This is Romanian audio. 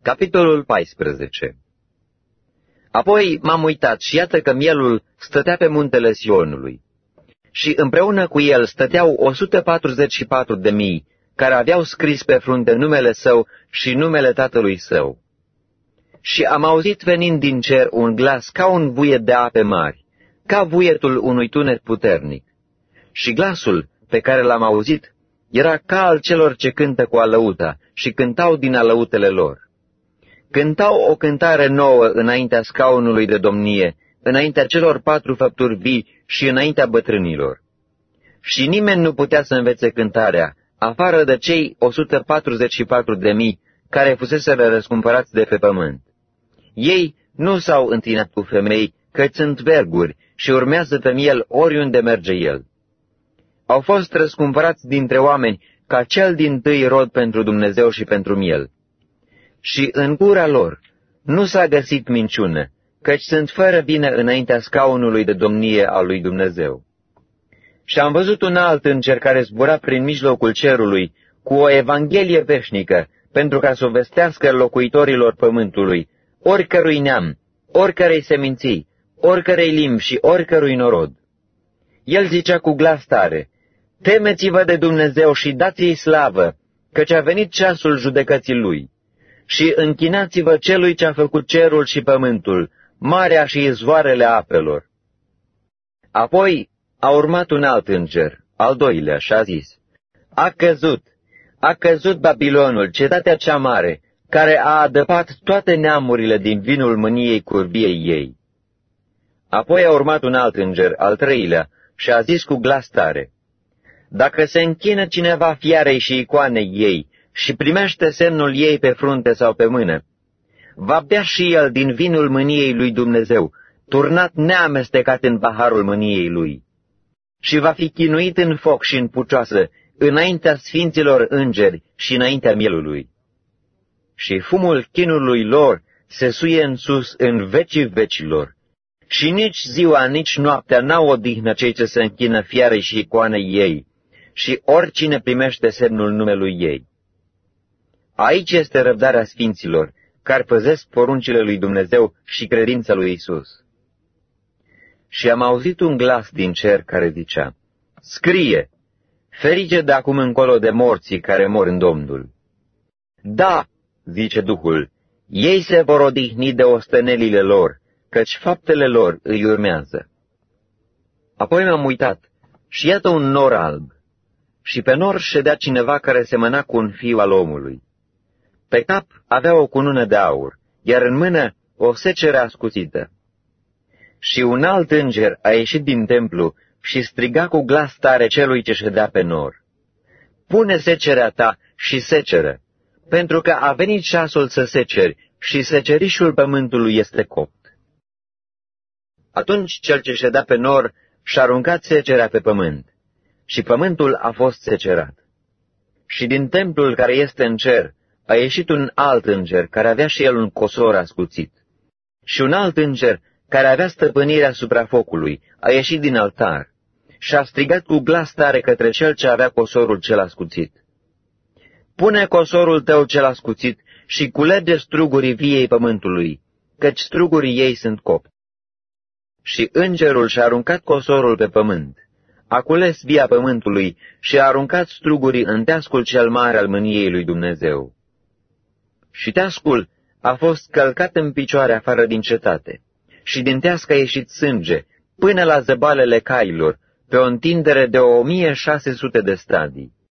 Capitolul 14. Apoi m-am uitat și iată că mielul stătea pe muntele Sionului. Și împreună cu el stăteau 144.000, care aveau scris pe frunte numele său și numele tatălui său. Și am auzit venind din cer un glas ca un vuiet de ape mari, ca vuietul unui tunet puternic. Și glasul pe care l-am auzit era ca al celor ce cântă cu alăuta și cântau din alăutele lor. Cântau o cântare nouă înaintea scaunului de domnie, înaintea celor 4 făpturi vii și înaintea bătrânilor. Și nimeni nu putea să învețe cântarea, afară de cei 144.000 care fuseseră răscumpărați de pe pământ. Ei nu s-au întinat cu femei, căci sunt verguri și urmează pe miel oriunde merge el. Au fost răscumpărați dintre oameni ca cel dintâi rod pentru Dumnezeu și pentru miel. Și în gura lor nu s-a găsit minciună, căci sunt fără vină înaintea scaunului de domnie al lui Dumnezeu. Și am văzut un alt înger care zbura prin mijlocul cerului cu o evanghelie veșnică, pentru ca să o vestească locuitorilor pământului, oricărui neam, oricărei seminții, oricărei limbi și oricărui norod. El zicea cu glas tare: temeți-vă de Dumnezeu și dați-i slavă, căci a venit ceasul judecății lui. Și închinați-vă celui ce a făcut cerul și pământul, marea și izvoarele apelor. Apoi a urmat un alt înger, al doilea, și a zis: A căzut Babilonul, cetatea cea mare, care a adăpat toate neamurile din vinul mâniei curviei ei. Apoi a urmat un alt înger, al treilea, și a zis cu glas tare: dacă se închină cineva fiarei și icoanei ei și primește semnul ei pe frunte sau pe mână, va bea și el din vinul mâniei lui Dumnezeu, turnat neamestecat în paharul mâniei lui. Și va fi chinuit în foc și în pucioasă, înaintea sfinților îngeri și înaintea mielului. Și fumul chinului lor se suie în sus în vecii vecilor. Și nici ziua, nici noaptea n-au odihnă cei ce se închină fiarei și icoanei ei, și oricine primește semnul numelui ei. Aici este răbdarea sfinților, care păzesc poruncile lui Dumnezeu și credința lui Isus. Și am auzit un glas din cer care zicea: scrie, ferice de acum încolo de morții care mor în Domnul. Da, zice Duhul, ei se vor odihni de ostenelile lor, căci faptele lor îi urmează. Apoi m-am uitat și iată un nor alb, și pe nor ședea cineva care semăna cu un fiu al omului. Pe cap avea o cunună de aur, iar în mână o secere ascuțită. Și un alt înger a ieșit din templu și striga cu glas tare celui ce ședea pe nor: pune secerea ta și seceră, pentru că a venit ceasul să seceri și secerișul pământului este copt. Atunci cel ce ședea pe nor și-a aruncat secerea pe pământ, și pământul a fost secerat. Și din templul care este în cer a ieșit un alt înger care avea și el un cosor ascuțit. Și un alt înger care avea stăpânirea asupra focului a ieșit din altar și a strigat cu glas tare către cel ce avea cosorul cel ascuțit: pune cosorul tău cel ascuțit și culege strugurii viei pământului, căci strugurii ei sunt copți. Și îngerul și-a aruncat cosorul pe pământ, a cules via pământului și a aruncat strugurii în teascul cel mare al mâniei lui Dumnezeu. Și teascul a fost călcat în picioare afară din cetate, și din teasc a ieșit sânge până la zăbalele cailor, pe o întindere de 1600 de stadii.